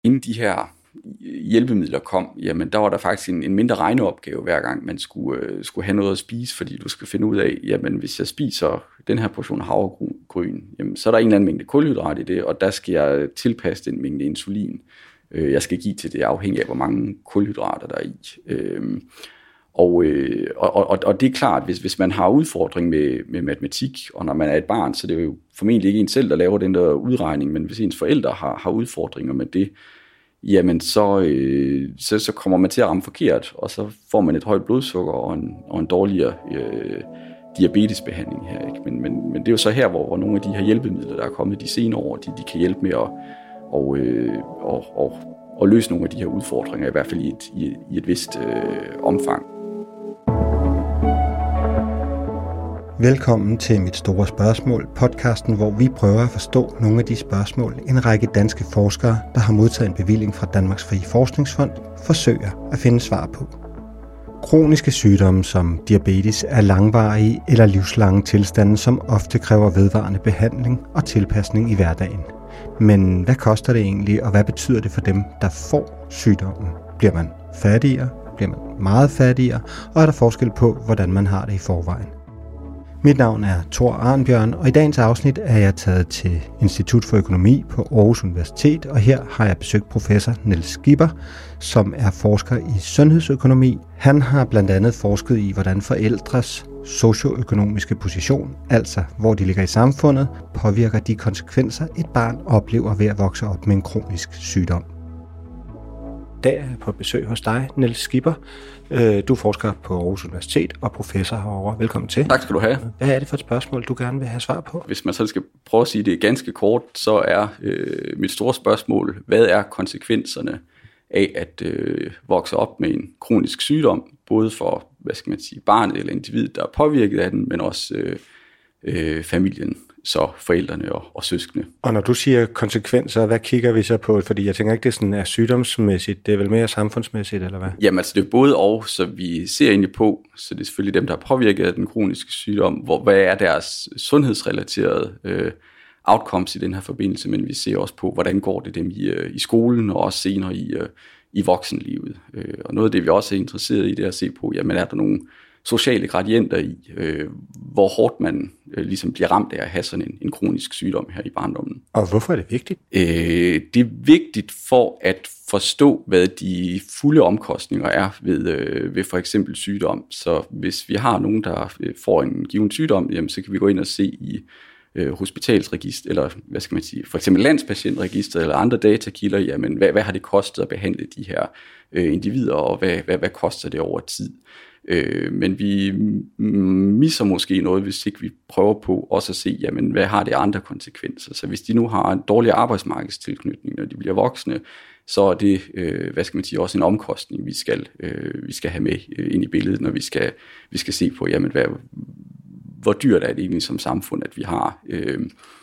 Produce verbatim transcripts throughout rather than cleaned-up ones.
inden de her hjælpemidler kom, jamen der var der faktisk en, en mindre regneopgave hver gang man skulle, øh, skulle have noget at spise, fordi du skal finde ud af, jamen hvis jeg spiser den her portion havregryn, jamen så er der en eller anden mængde kulhydrat i det, og der skal jeg tilpasse den mængde insulin, øh, jeg skal give til det, afhængig af hvor mange kulhydrater der er i. Øh, og, øh, og, og, og det er klart, hvis, hvis man har udfordring med, med matematik, og når man er et barn, så det er jo formentlig ikke en selv, der laver den der udregning, men hvis ens forældre har, har udfordringer med det, jamen så, øh, så, så kommer man til at ramme forkert, og så får man et højt blodsukker og en, og en dårligere øh, diabetesbehandling her. Ikke? Men, men, men det er jo så her, hvor, hvor nogle af de her hjælpemidler, der er kommet de senere år, de, de kan hjælpe med at og, øh, og, og, og løse nogle af de her udfordringer, i hvert fald i et, i, i et vist øh, omfang. Velkommen til Mit Store Spørgsmål, podcasten, hvor vi prøver at forstå nogle af de spørgsmål, en række danske forskere, der har modtaget en bevilling fra Danmarks Frie Forskningsfond, forsøger at finde svar på. Kroniske sygdomme som diabetes er langvarige eller livslange tilstande, som ofte kræver vedvarende behandling og tilpasning i hverdagen. Men hvad koster det egentlig, og hvad betyder det for dem, der får sygdommen? Bliver man fattigere? Bliver man meget fattigere? Og er der forskel på, hvordan man har det i forvejen? Mit navn er Thor Arnbjørn, og i dagens afsnit er jeg taget til Institut for Økonomi på Aarhus Universitet, og her har jeg besøgt professor Niels Skipper, som er forsker i sundhedsøkonomi. Han har blandt andet forsket i, hvordan forældres socioøkonomiske position, altså hvor de ligger i samfundet, påvirker de konsekvenser, et barn oplever ved at vokse op med en kronisk sygdom. I dag er jeg på besøg hos dig, Niels Skipper. Du er forsker på Aarhus Universitet og professor herovre. Velkommen til. Tak skal du have. Hvad er det for et spørgsmål, du gerne vil have svar på? Hvis man så skal prøve at sige det ganske kort, så er øh, mit store spørgsmål, hvad er konsekvenserne af at øh, vokse op med en kronisk sygdom, både for, hvad skal man sige, barnet eller individet, der er påvirket af den, men også øh, øh, familien, så forældrene og, og søskende. Og når du siger konsekvenser, hvad kigger vi så på? Fordi jeg tænker ikke, det sådan er sygdomsmæssigt, det er vel mere samfundsmæssigt, eller hvad? Jamen altså, det er både og, så vi ser egentlig på, så det er selvfølgelig dem, der er påvirket af den kroniske sygdom, hvor, hvad er deres sundhedsrelaterede øh, outcomes i den her forbindelse, men vi ser også på, hvordan går det dem i, øh, i skolen, og også senere i, øh, i voksenlivet. Øh, og noget af det, vi også er interesseret i, det er at se på, jamen er der nogle sociale gradienter i, øh, hvor hårdt man øh, ligesom bliver ramt af at have sådan en, en kronisk sygdom her i barndommen. Og hvorfor er det vigtigt? Øh, det er vigtigt for at forstå, hvad de fulde omkostninger er ved, øh, ved for eksempel sygdom. Så hvis vi har nogen, der får en given sygdom, jamen, så kan vi gå ind og se i øh, hospitalsregister, eller hvad skal man sige, for eksempel landspatientregister eller andre datakilder, jamen hvad, hvad har det kostet at behandle de her øh, individer, og hvad, hvad, hvad koster det over tid? Øh, men vi misser måske noget, hvis ikke vi prøver på også at se, jamen, hvad har det andre konsekvenser. Så hvis de nu har en dårlig arbejdsmarkedstilknytning, når de bliver voksne, så er det, øh, hvad skal man sige, også en omkostning, vi skal, øh, vi skal have med øh, ind i billedet, når vi skal, vi skal se på, jamen, hvad, hvor dyrt er det egentlig som samfund, at vi har øh,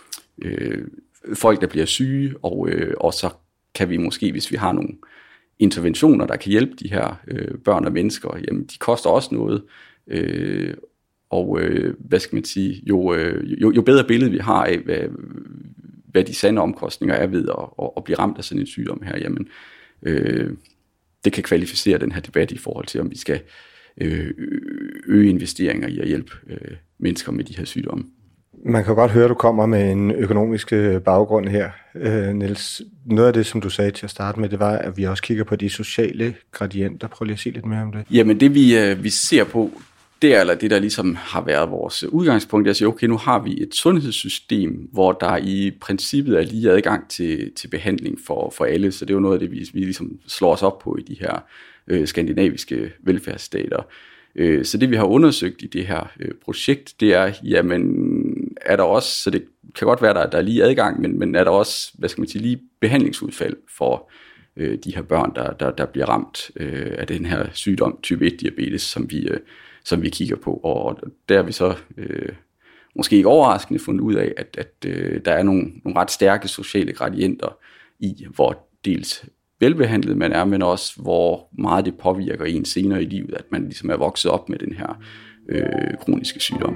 øh, folk, der bliver syge, og, øh, og så kan vi måske, hvis vi har nogle interventioner, der kan hjælpe de her øh, børn og mennesker, jamen de koster også noget, øh, og øh, hvad skal man sige, jo, øh, jo, jo bedre billede vi har af, hvad, hvad de sande omkostninger er ved at, at, at blive ramt af sådan en sygdom her, jamen øh, det kan kvalificere den her debat i forhold til, om vi skal øh, øge investeringer i at hjælpe øh, mennesker med de her sygdomme. Man kan godt høre, at du kommer med en økonomisk baggrund her, øh, Niels. Noget af det, som du sagde til at starte med, det var, at vi også kigger på de sociale gradienter. Prøv lige at sige lidt mere om det. Jamen det, vi, øh, vi ser på, det er eller det, der ligesom har været vores udgangspunkt. Jeg siger, okay, nu har vi et sundhedssystem, hvor der i princippet er lige adgang til, til behandling for, for alle. Så det er jo noget af det, vi, vi ligesom slår os op på i de her øh, skandinaviske velfærdsstater. Så det vi har undersøgt i det her projekt, det er, jamen, er der også, så det kan godt være, at der er lige adgang, men, men er der også, hvad skal man sige, lige behandlingsudfald for øh, de her børn, der, der, der bliver ramt øh, af den her sygdom, type et diabetes, som vi, øh, som vi kigger på. Og der har vi så øh, måske ikke overraskende fundet ud af, at, at øh, der er nogle, nogle ret stærke sociale gradienter i, hvor dels velbehandlet man er, men også hvor meget det påvirker en senere i livet, at man ligesom er vokset op med den her øh, kroniske sygdom.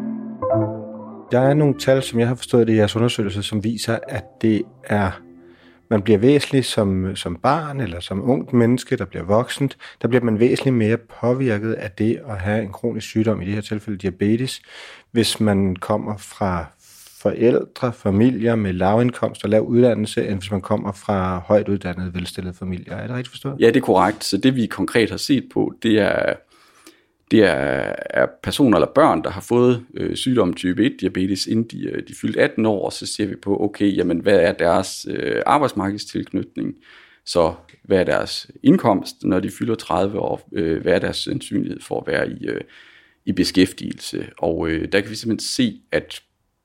Der er nogle tal, som jeg har forstået det i jeres undersøgelse, som viser, at det er man bliver væsentligt som, som barn eller som ungt menneske, der bliver voksent, der bliver man væsentligt mere påvirket af det at have en kronisk sygdom, i det her tilfælde diabetes, hvis man kommer fra forældre, familier med lav indkomst og lav uddannelse, end hvis man kommer fra højt uddannede, velstillede familier. Er det rigtigt forstået? Ja, det er korrekt. Så det vi konkret har set på, det er, det er, er personer eller børn, der har fået øh, sygdommen type et diabetes, inden de, de fyldte atten år, og så ser vi på, okay, jamen, hvad er deres øh, arbejdsmarkedstilknytning, så hvad er deres indkomst, når de fylder tredive år, øh, hvad er deres sandsynlighed for at være i, øh, i beskæftigelse. Og øh, der kan vi simpelthen se, at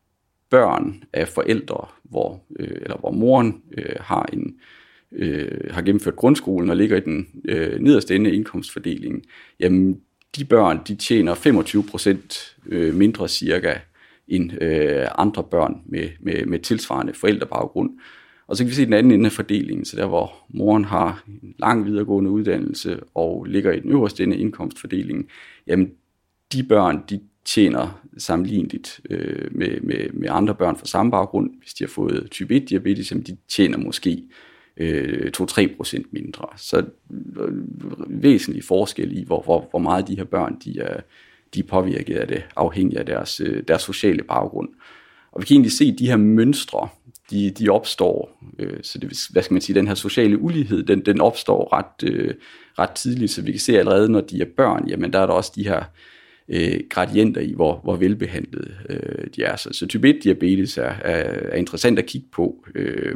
børn af forældre, hvor, øh, eller hvor moren øh, har, en, øh, har gennemført grundskolen og ligger i den øh, nederste ende af indkomstfordelingen, jamen de børn, de tjener femogtyve procent øh, mindre cirka end øh, andre børn med, med, med tilsvarende forældrebaggrund. Og så kan vi se den anden ende af fordelingen, så der hvor moren har en lang videregående uddannelse og ligger i den øverste ende af indkomstfordelingen, jamen de børn, de tjener sammenligneligt øh, med, med, med andre børn fra samme baggrund. Hvis de har fået type et diabetes, jamen de tjener måske øh, to til tre procent mindre. Så øh, væsentlig forskel i, hvor, hvor, hvor meget de her børn de er, de er påvirket af det, afhængig af deres, øh, deres sociale baggrund. Og vi kan egentlig se, at de her mønstre, de, de opstår, øh, så det, hvad skal man sige, den her sociale ulighed, den, den opstår ret, øh, ret tidligt, så vi kan se allerede, når de er børn, jamen der er der også de her Øh, gradienter i, hvor, hvor velbehandlet øh, de er. Så, så type et diabetes er, er, er interessant at kigge på øh,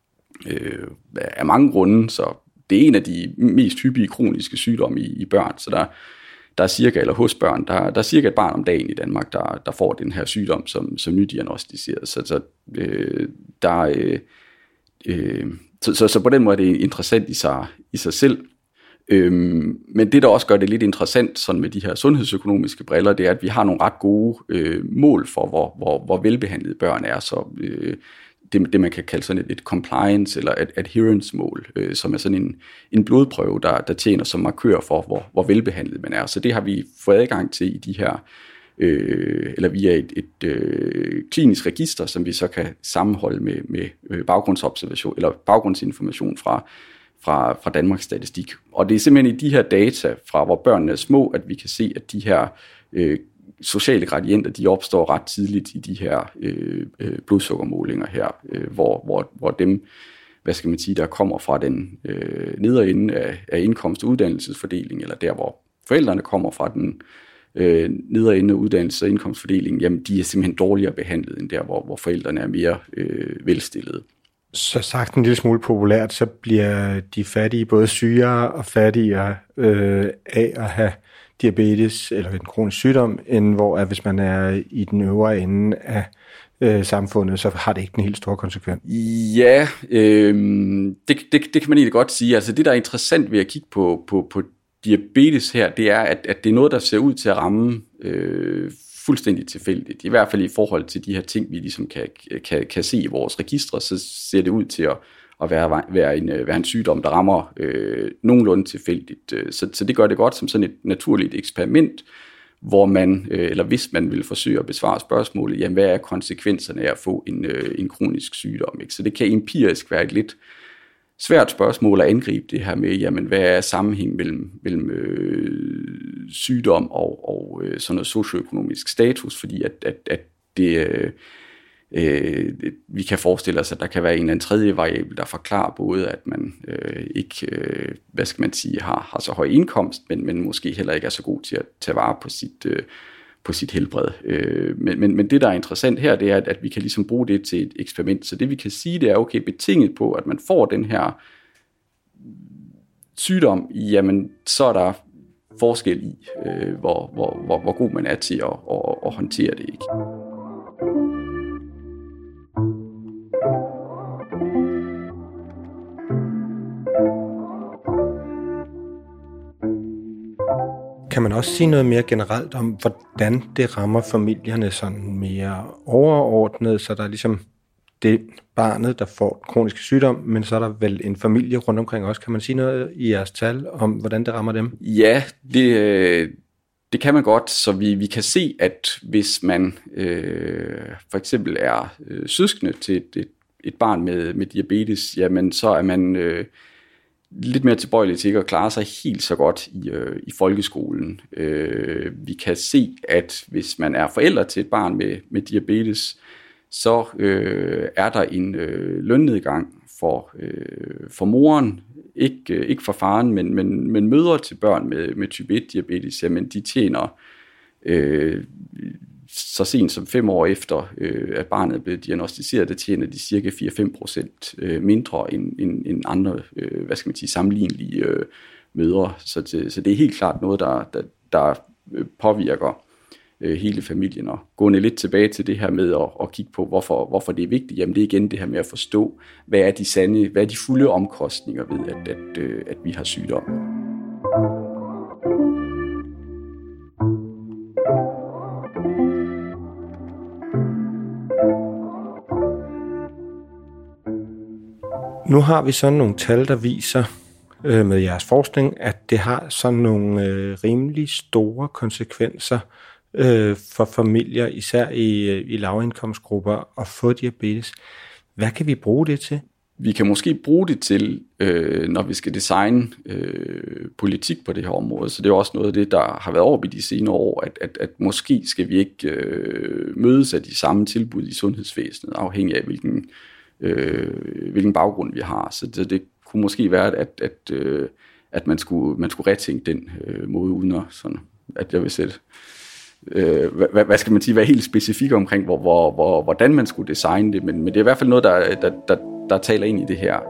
øh, af mange grunde, så det er en af de mest hyppige kroniske sygdomme i, i børn, så der, der er cirka, eller hos børn, der, der er cirka et barn om dagen i Danmark, der, der får den her sygdom som, som nydiagnostiseret. Så, så øh, der øh, øh, så, så, så på den måde er det interessant i sig, i sig selv. Øhm, men det, der også gør det lidt interessant sådan med de her sundhedsøkonomiske briller, det er, at vi har nogle ret gode øh, mål for, hvor, hvor, hvor velbehandlede børn er. Så øh, det, det, man kan kalde sådan et, et compliance eller et adherence-mål, øh, som er sådan en, en blodprøve, der, der tjener som markør for, hvor, hvor velbehandlet man er. Så det har vi fået adgang til i de her, øh, eller via et, et øh, klinisk register, som vi så kan sammenholde med, med baggrundsobservation eller baggrundsinformation fra Fra, fra Danmarks Statistik. Og det er simpelthen i de her data, fra hvor børnene er små, at vi kan se, at de her øh, sociale gradienter, de opstår ret tidligt i de her øh, øh, blodsukkermålinger her, øh, hvor, hvor, hvor dem, hvad skal man sige, der kommer fra den øh, nedre ende af, af indkomst- og uddannelsesfordeling, eller der, hvor forældrene kommer fra den øh, nedre ende af uddannelses- og indkomstfordelingen, jamen de er simpelthen dårligere behandlet, end der, hvor, hvor forældrene er mere øh, velstillede. Så sagt en lille smule populært, så bliver de fattige både sygere og fattigere øh, af at have diabetes eller en kronisk sygdom, end hvor at hvis man er i den øvre ende af øh, samfundet, så har det ikke den helt store konsekvens. Ja, øh, det, det, det kan man egentlig godt sige. Altså det, der er interessant ved at kigge på, på, på diabetes her, det er, at, at det er noget, der ser ud til at ramme øh, fuldstændig tilfældigt. I hvert fald i forhold til de her ting, vi ligesom kan, kan, kan se i vores registre, så ser det ud til at, at være, være, en, være en sygdom, der rammer øh, nogenlunde tilfældigt. Så, så det gør det godt som sådan et naturligt eksperiment, hvor man, øh, eller hvis man vil forsøge at besvare spørgsmålet, jamen hvad er konsekvenserne af at få en, øh, en kronisk sygdom? Ikke? Så det kan empirisk være et lidt svært spørgsmål at angribe det her med, jamen hvad er sammenhæng mellem, mellem øh, sygdom og, og øh, sådan noget socioøkonomisk status, fordi at, at, at det, øh, øh, vi kan forestille os, at der kan være en eller anden tredje variabel, der forklarer både, at man øh, ikke, øh, hvad skal man sige, har, har så høj indkomst, men, men måske heller ikke er så god til at tage vare på sit, øh, på sit helbred. Øh, men, men, men det, der er interessant her, det er, at, at vi kan ligesom bruge det til et eksperiment. Så det, vi kan sige, det er, okay, betinget på, at man får den her sygdom, jamen, så er der forskel i, øh, hvor, hvor, hvor, hvor god man er til at, at, at håndtere det, ikke? Kan man også sige noget mere generelt om, hvordan det rammer familierne sådan mere overordnet, så der er ligesom det barnet, der får kronisk sygdom, men så er der vel en familie rundt omkring også. Kan man sige noget i jeres tal om, hvordan det rammer dem? Ja, det, det kan man godt. Så vi, vi kan se, at hvis man øh, for eksempel er øh, søskende til et, et et barn med, med diabetes, jamen så er man øh, lidt mere tilbøjelig til ikke at klare sig helt så godt i, øh, i folkeskolen. Øh, vi kan se, at hvis man er forælder til et barn med, med diabetes, så øh, er der en øh, lønnedgang for, øh, for moren, ikke, øh, ikke for faren, men, men, men mødre til børn med, med type et diabetes, jamen de tjener øh, så sent som fem år efter, øh, at barnet er blevet diagnosticeret, der tjener de cirka fire til fem procent øh, mindre end, end, end andre, øh, hvad skal man sige, sammenlignelige øh, mødre. Så det, så det er helt klart noget, der, der, der påvirker øh, hele familien. Og gående lidt tilbage til det her med at, at kigge på, hvorfor, hvorfor det er vigtigt, jamen det er igen det her med at forstå, hvad er de sande, hvad er de fulde omkostninger ved, at, at, øh, at vi har sygdom. Nu har vi sådan nogle tal, der viser øh, med jeres forskning, at det har sådan nogle øh, rimelig store konsekvenser øh, for familier, især i, i lavindkomstgrupper, at få diabetes. Hvad kan vi bruge det til? Vi kan måske bruge det til, øh, når vi skal designe øh, politik på det her område. Så det er også noget af det, der har været over i de senere år, at, at, at måske skal vi ikke øh, mødes af de samme tilbud i sundhedsvæsenet, afhængig af hvilken Øh, hvilken baggrund vi har. Så det, det kunne måske være, at, at, øh, at man, skulle, man skulle retænke den øh, måde, uden at, sådan, at jeg vil sætte, øh, hvad, hvad skal man sige, være helt specifik omkring, hvor, hvor, hvor, hvordan man skulle designe det, men, men det er i hvert fald noget, der, der, der, der taler ind i det her.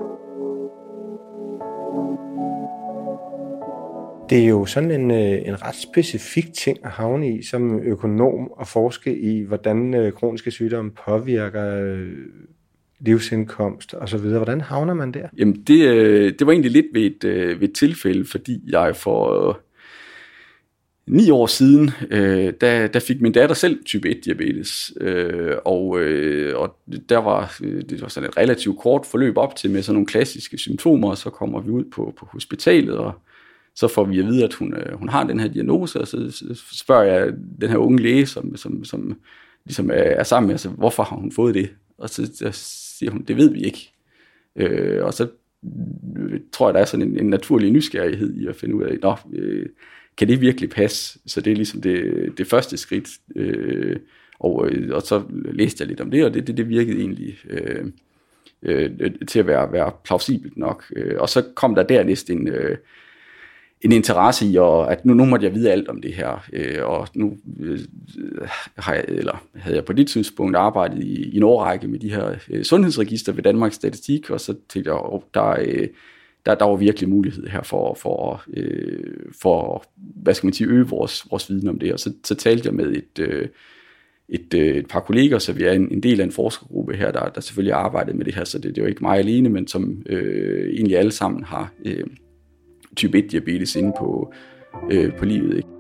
Det er jo sådan en, en ret specifik ting at havne i som økonom og forske i, hvordan kroniske sygdomme påvirker livsindkomst og så videre. Hvordan havner man der? Jamen det, det var egentlig lidt ved et, ved et tilfælde, fordi jeg for ni år siden, øh, der, der fik min datter selv type et diabetes, øh, og, øh, og der var, det var sådan et relativt kort forløb op til med sådan nogle klassiske symptomer, og så kommer vi ud på, på hospitalet, og så får vi at vide, at hun, hun har den her diagnose, og så spørger jeg den her unge læge, som, som, som ligesom er sammen med, altså, hvorfor har hun fået det? Og så, så siger hun, det ved vi ikke. Øh, og så tror jeg, der er sådan en, en naturlig nysgerrighed i at finde ud af, nå, øh, kan det virkelig passe? Så det er ligesom det, det første skridt. Øh, og, og så læste jeg lidt om det, og det, det, det virkede egentlig øh, øh, til at være, være plausibelt nok. Øh, og så kom der dernæst en... Øh, en interesse i, og at nu, nu måtte jeg vide alt om det her, øh, og nu øh, har jeg, eller havde jeg på det tidspunkt arbejdet i, i en årrække med de her øh, sundhedsregister ved Danmarks Statistik, og så tænkte jeg, oh, der, øh, der, der var virkelig mulighed her for, for, øh, for hvad skal man sige, øge vores, vores viden om det, og så, så talte jeg med et, øh, et, øh, et par kolleger, så vi er en, en del af en forskergruppe her, der, der selvfølgelig har arbejdet med det her, så det, det er jo ikke mig alene, men som øh, egentlig alle sammen har øh, type et diabetes inde på, øh, på livet. Ikke?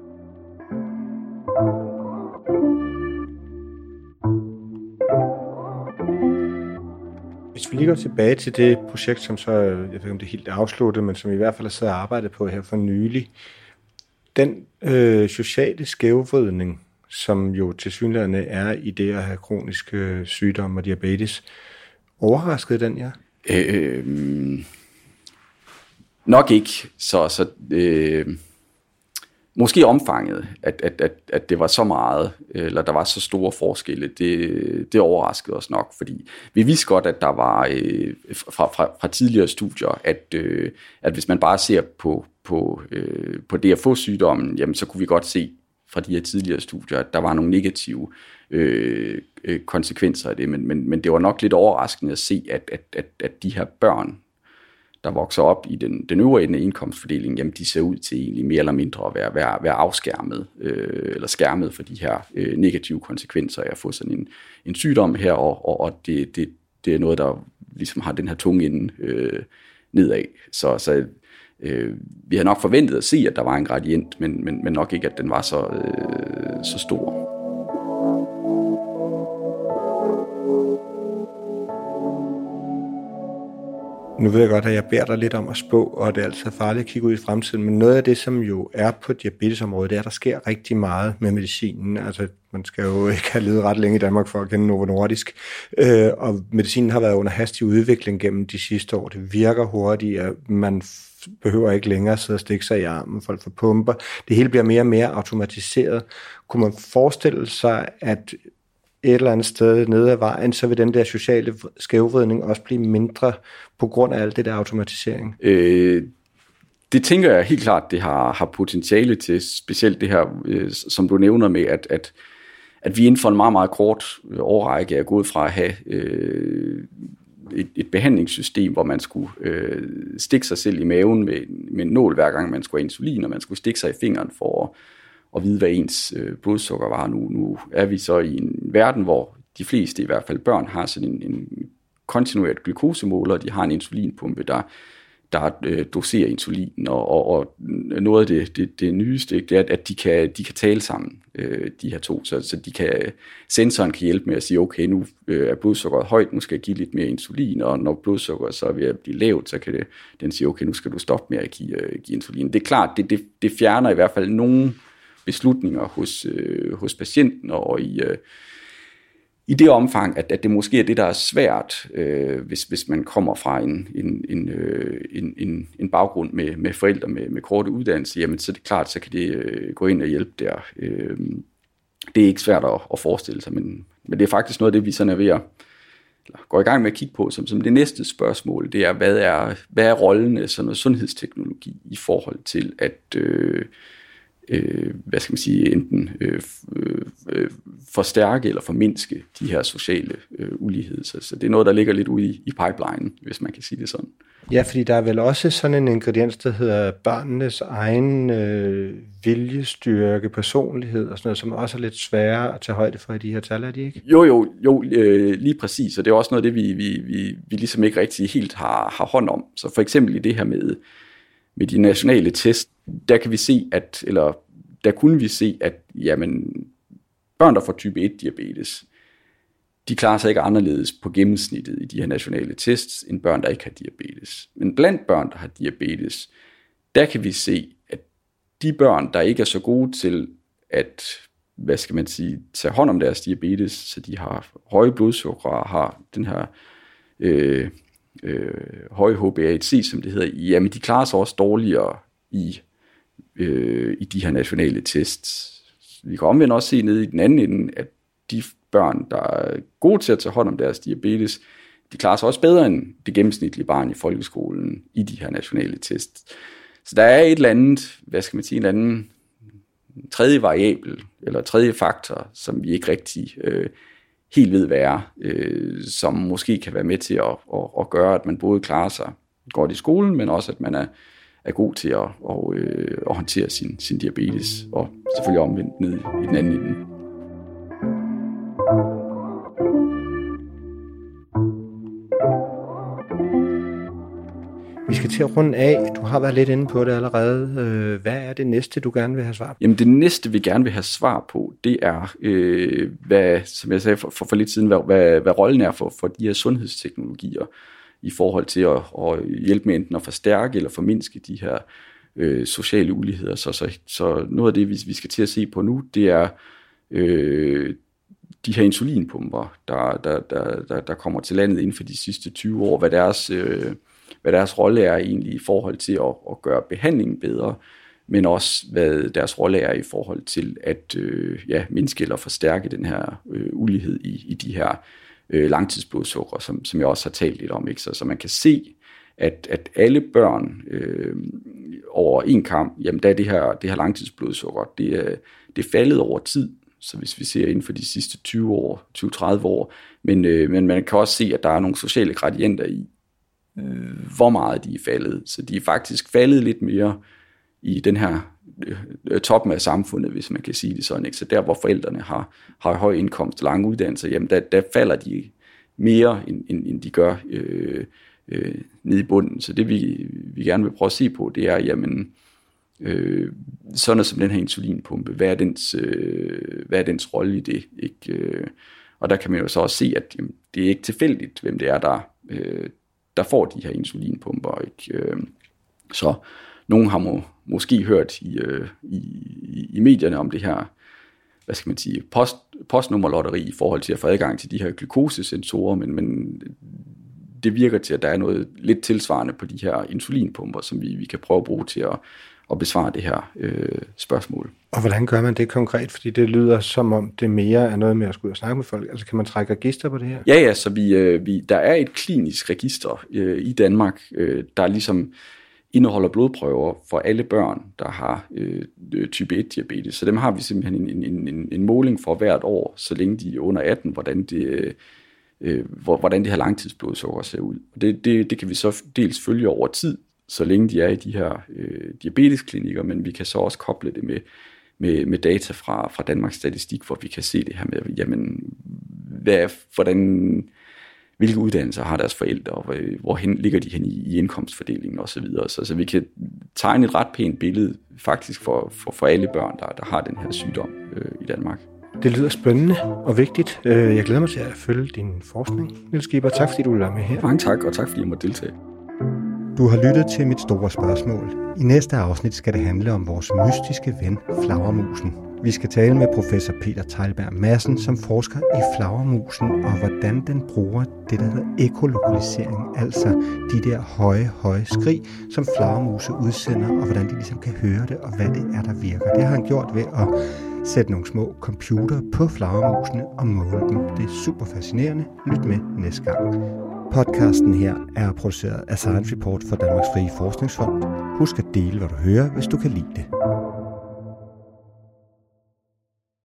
Hvis vi lige går tilbage til det projekt, som så, jeg ved ikke om det er helt afsluttet, men som i hvert fald har siddet og arbejdet på her for nylig, den øh, sociale skævvridning, som jo tilsyneladende er i det at have kroniske sygdomme og diabetes, overraskede den jer? Øh, Nok ikke, så, så øh, måske omfanget, at, at, at, at det var så meget, eller der var så store forskelle, det, det overraskede os nok, fordi vi vidste godt, at der var øh, fra, fra, fra tidligere studier, at, øh, at hvis man bare ser på, på, øh, på det at få sygdommen, jamen så kunne vi godt se fra de her tidligere studier, at der var nogle negative øh, øh, konsekvenser af det, men, men, men det var nok lidt overraskende at se, at, at, at, at de her børn, der vokser op i den, den øvre ende af indkomstfordelingen, jamen de ser ud til egentlig mere eller mindre at være, være, være afskærmet, øh, eller skærmet for de her øh, negative konsekvenser af at få sådan en, en sygdom her, og, og, og det, det, det er noget, der ligesom har den her tunge ende øh, nedad. Så, så øh, vi havde nok forventet at se, at der var en gradient, men, men, men nok ikke, at den var så, øh, så stor. Nu ved jeg godt, at jeg beder dig lidt om at spå, og det er altid farligt at kigge ud i fremtiden, men noget af det, som jo er på diabetesområdet, det er, at der sker rigtig meget med medicinen. Altså, Man skal jo ikke have levet ret længe i Danmark for at kende Novo Nordisk. Øh, og medicinen har været under hastig udvikling gennem de sidste år. Det virker hurtigt, man behøver ikke længere sidde og stikke sig i armen, folk får pumper. Det hele bliver mere og mere automatiseret. Kunne man forestille sig, at et eller andet sted nede ad vejen, så vil den der sociale skævvridning også blive mindre på grund af alt det der automatisering? Øh, det tænker jeg helt klart, det har, har potentiale til, specielt det her, øh, som du nævner med, at, at, at vi inden for en meget, meget kort årrække er gået fra at have øh, et, et behandlingssystem, hvor man skulle øh, stikke sig selv i maven med, med en nål, hver gang man skulle have insulin, og man skulle stikke sig i fingeren for at og vide, hvad ens øh, blodsukker var. Nu, nu er vi så i en verden, hvor de fleste, i hvert fald børn, har sådan en, en kontinueret glukosemåler, de har en insulinpumpe, der, der øh, doserer insulin, og, og, og noget af det, det, det nyeste, det er, at de kan, de kan tale sammen, øh, de her to, så, så de kan, sensoren kan hjælpe med at sige, okay, nu øh, er blodsukkeret højt, nu skal jeg give lidt mere insulin, og når blodsukkeret så er ved at blive lavt, så kan det, den sige, okay, nu skal du stoppe med at give, øh, give insulin. Det er klart, det, det, det fjerner i hvert fald nogen beslutninger hos, øh, hos patienten, og i, øh, i det omfang, at, at det måske er det, der er svært, øh, hvis, hvis man kommer fra en, en, en, øh, en, en, en baggrund med, med forældre med, med korte uddannelse, jamen så er det klart, så kan det øh, gå ind og hjælpe der. Øh, det er ikke svært at, at forestille sig, men, men det er faktisk noget af det, vi sådan er ved at eller går i gang med at kigge på, som, som det næste spørgsmål, det er, hvad er, hvad er rollen af sådan noget sundhedsteknologi i forhold til at øh, Øh, hvad skal man sige, enten øh, øh, forstærke eller formindske de her sociale øh, uligheder. Så, så det er noget, der ligger lidt ude i, i pipelinen, hvis man kan sige det sådan. Ja, fordi der er vel også sådan en ingrediens, der hedder børnenes egen øh, viljestyrke, personlighed og sådan noget, som også er lidt sværere at tage højde for i de her tal, er de ikke? Jo, jo, jo øh, lige præcis, og det er også noget af det, vi, vi, vi, vi ligesom ikke rigtig helt har, har hånd om. Så for eksempel i det her med med de nationale test, der kan vi se, at, eller der kunne vi se, at jamen, børn, der får type et diabetes, de klarer sig ikke anderledes på gennemsnittet i de her nationale tests, end børn, der ikke har diabetes. Men blandt børn, der har diabetes, der kan vi se, at de børn, der ikke er så gode til at, hvad skal man sige, tage hånd om deres diabetes, så de har høje blodsukker og har den her øh, Øh, høje H b A one C, som det hedder, jamen de klarer sig også dårligere i, øh, i de her nationale tests. Vi kan omvendt også se nede i den anden ende, at de børn, der er gode til at tage hånd om deres diabetes, de klarer sig også bedre end det gennemsnitlige barn i folkeskolen i de her nationale tests. Så der er et eller andet, hvad skal man sige, en eller anden tredje variabel, eller tredje faktor, som vi ikke rigtig øh, helt ved hvad er, øh, som måske kan være med til at, at, at gøre, at man både klarer sig godt i skolen, men også at man er, er god til at, at, øh, at håndtere sin, sin diabetes, og selvfølgelig omvendt ned i den anden ende. Vi skal til at runde af. Du har været lidt inde på det allerede. Hvad er det næste, du gerne vil have svar på? Jamen det næste, vi gerne vil have svar på, det er, øh, hvad, som jeg sagde for, for, for lidt siden, hvad, hvad, hvad rollen er for, for de her sundhedsteknologier i forhold til at, at hjælpe med enten at forstærke eller formindske de her øh, sociale uligheder. Så, så, så noget af det, vi, vi skal til at se på nu, det er øh, de her insulinpumper, der, der, der, der, der kommer til landet inden for de sidste tyve år, hvad deres... Øh, hvad deres rolle er egentlig i forhold til at, at gøre behandlingen bedre, men også hvad deres rolle er i forhold til at øh, ja, mindske eller forstærke den her øh, ulighed i, i de her øh, langtidsblodsukker, som, som jeg også har talt lidt om. Ikke? Så, så man kan se, at, at alle børn øh, over en kamp, jamen der er det her, det her langtidsblodsukker, det er, det er faldet over tid, så hvis vi ser inden for de sidste tyve år, tyve til tredive år, men, øh, men man kan også se, at der er nogle sociale gradienter i, hvor meget de er faldet. Så de er faktisk faldet lidt mere i den her øh, toppen af samfundet, hvis man kan sige det sådan. Ikke? Så der, hvor forældrene har, har høj indkomst og lange uddannelser, jamen der, der falder de mere, end, end, end de gør øh, øh, nede i bunden. Så det, vi, vi gerne vil prøve at se på, det er, jamen, øh, sådan som den her insulinpumpe, hvad er dens, øh, hvad er dens rolle i det? Ikke? Øh, og der kan man jo så også se, at jamen, det er ikke tilfældigt, hvem det er, der øh, der får de her insulinpumper. Ikke? Så nogen har må, måske hørt i, i, i medierne om det her, hvad skal man sige, post, postnummerlotteri i forhold til at få adgang til de her glukosesensorer, men, men det virker til, at der er noget lidt tilsvarende på de her insulinpumper, som vi, vi kan prøve at bruge til at, at besvare det her øh, spørgsmål. Og hvordan gør man det konkret? Fordi det lyder som om det mere er noget med at skulle ud og snakke med folk. Altså kan man trække register på det her? Ja, ja, så vi, øh, vi, der er et klinisk register øh, i Danmark, øh, der ligesom indeholder blodprøver for alle børn, der har øh, type et diabetes. Så dem har vi simpelthen en, en, en, en måling for hvert år, så længe de er under atten, hvordan det, øh, hvordan det her langtidsblodsukker ser ud. Det, det, det kan vi så dels følge over tid, så længe de er i de her øh, diabetesklinikker, men vi kan så også koble det med, med, med data fra, fra Danmarks Statistik, hvor vi kan se det her med, jamen, hvad, hvordan, hvilke uddannelser har deres forældre, og hvorhen ligger de hen i, i indkomstfordelingen osv. Så, så, så vi kan tegne et ret pænt billede faktisk for, for, for alle børn, der, der har den her sygdom øh, i Danmark. Det lyder spændende og vigtigt. Jeg glæder mig til at følge din forskning, Niels Giber. Tak fordi du vil være med her. Mange tak, og tak fordi jeg måtte deltage. Du har lyttet til mit store spørgsmål. I næste afsnit skal det handle om vores mystiske ven, flagermusen. Vi skal tale med professor Peter Teglberg Madsen, som forsker i flagermusen, og hvordan den bruger det, der hedder ekolokalisering, altså de der høje, høje skrig, som flagermuse udsender, og hvordan de ligesom kan høre det, og hvad det er, der virker. Det har han gjort ved at sætte nogle små computere på flagermusene og måle dem. Det er super fascinerende. Lyt med næste gang. Podcasten her er produceret af Science Report for Danmarks Frie Forskningsfond. Husk at dele, hvad du hører, hvis du kan lide det.